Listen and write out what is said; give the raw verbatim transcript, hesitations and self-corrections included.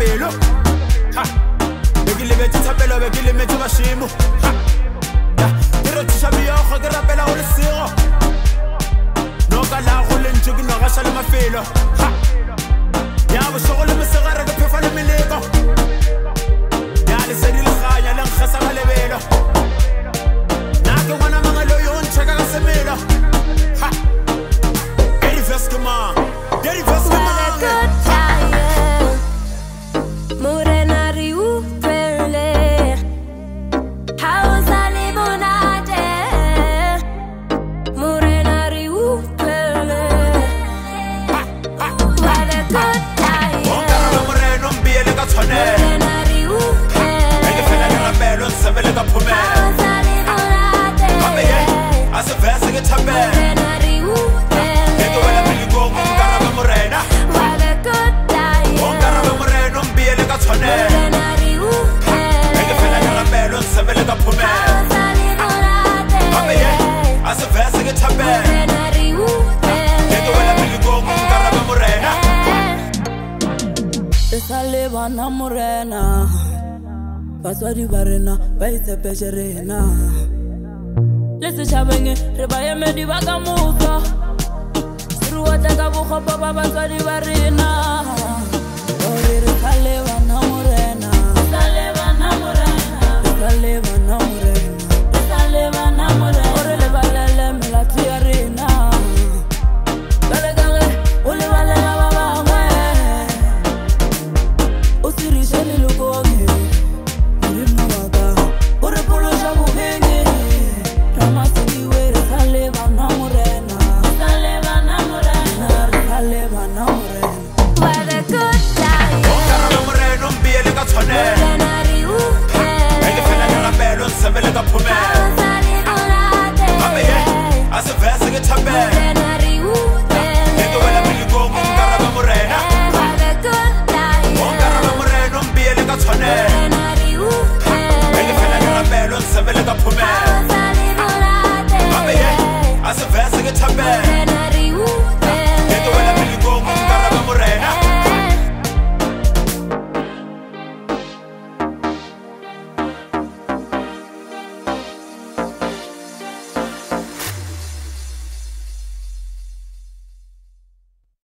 pelo ha begile beti thapelo begile metsi bashimo ha ke re tsha biyo go ke rapela go le sego no ka la go le ntse ke no ga sha le mafelo ha ya bo so go le mesegare ke phefa le meleko ya le se di le ganya le ngasa ga lebelo na ke wana mangalo yo ntshaka ka semelo ha Daddy Veskama Daddy Veskama Bana morena baswadi barena ba itsepesherena le se chabenge re ba emedi ba ka motho re wa tla ka bogapa ba baswadi barena